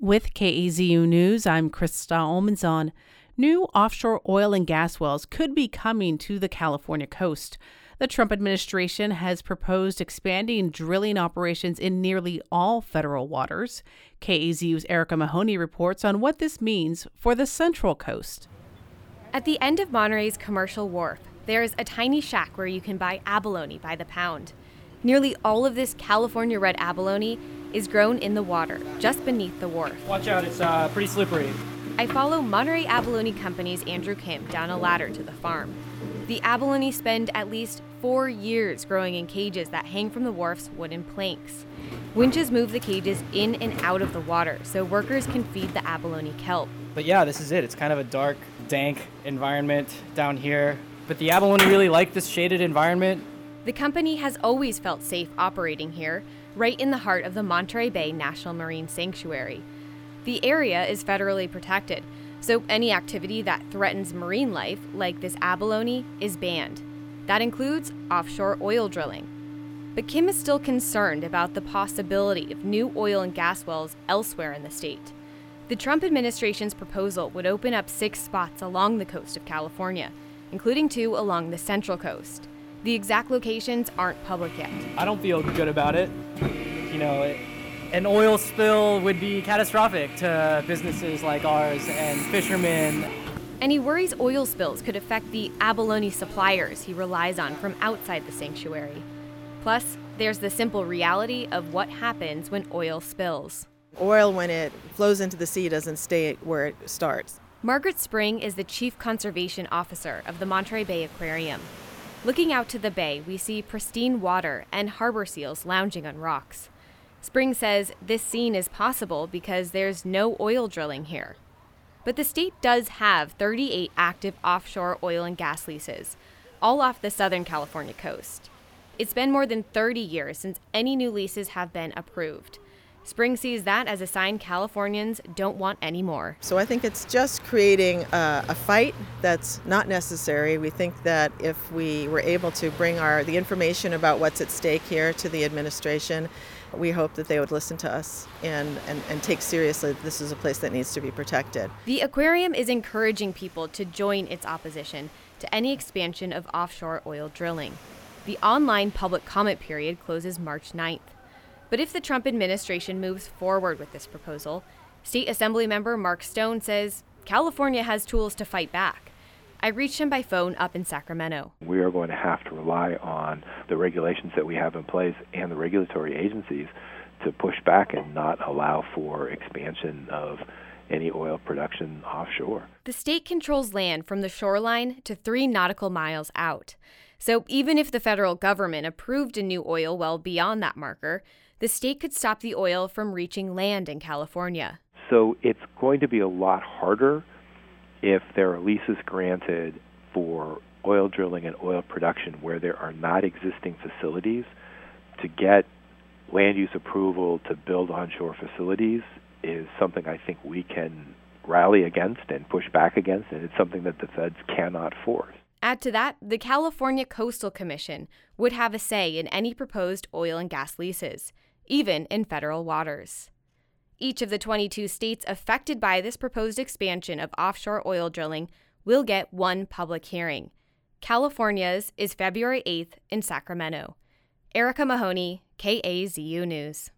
With KAZU News, I'm Krista Olmanzon. New offshore oil and gas wells could be coming to the California coast. The Trump administration has proposed expanding drilling operations in nearly all federal waters. KAZU's Erica Mahoney reports on what this means for the Central Coast. At the end of Monterey's commercial wharf, there's a tiny shack where you can buy abalone by the pound. Nearly all of this California red abalone is grown in the water, just beneath the wharf. Watch out, it's pretty slippery. I follow Monterey Abalone Company's Andrew Kim down a ladder to the farm. The abalone spend at least 4 years growing in cages that hang from the wharf's wooden planks. Winches move the cages in and out of the water so workers can feed the abalone kelp. But yeah, this is it. It's kind of a dark, dank environment down here. But the abalone really like this shaded environment. The company has always felt safe operating here, right in the heart of the Monterey Bay National Marine Sanctuary. The area is federally protected, so any activity that threatens marine life, like this abalone, is banned. That includes offshore oil drilling. But Kim is still concerned about the possibility of new oil and gas wells elsewhere in the state. The Trump administration's proposal would open up 6 spots along the coast of California, including 2 along the Central Coast. The exact locations aren't public yet. I don't feel good about it. An oil spill would be catastrophic to businesses like ours and fishermen. And he worries oil spills could affect the abalone suppliers he relies on from outside the sanctuary. Plus, there's the simple reality of what happens when oil spills. Oil, when it flows into the sea, doesn't stay where it starts. Margaret Spring is the Chief Conservation Officer of the Monterey Bay Aquarium. Looking out to the bay, we see pristine water and harbor seals lounging on rocks. Spring says this scene is possible because there's no oil drilling here. But the state does have 38 active offshore oil and gas leases, all off the Southern California coast. It's been more than 30 years since any new leases have been approved. Spring sees that as a sign Californians don't want any more. So I think it's just creating a fight that's not necessary. We think that if we were able to bring the information about what's at stake here to the administration, we hope that they would listen to us and take seriously that this is a place that needs to be protected. The aquarium is encouraging people to join its opposition to any expansion of offshore oil drilling. The online public comment period closes March 9th. But if the Trump administration moves forward with this proposal, State Assembly member Mark Stone says California has tools to fight back. I reached him by phone up in Sacramento. We are going to have to rely on the regulations that we have in place and the regulatory agencies to push back and not allow for expansion of any oil production offshore. The state controls land from the shoreline to 3 nautical miles out. So even if the federal government approved a new oil well beyond that marker, the state could stop the oil from reaching land in California. So it's going to be a lot harder if there are leases granted for oil drilling and oil production where there are not existing facilities. To get land use approval to build onshore facilities is something I think we can rally against and push back against, and it's something that the feds cannot force. Add to that, the California Coastal Commission would have a say in any proposed oil and gas leases, even in federal waters. Each of the 22 states affected by this proposed expansion of offshore oil drilling will get one public hearing. California's is February 8th in Sacramento. Erica Mahoney, KAZU News.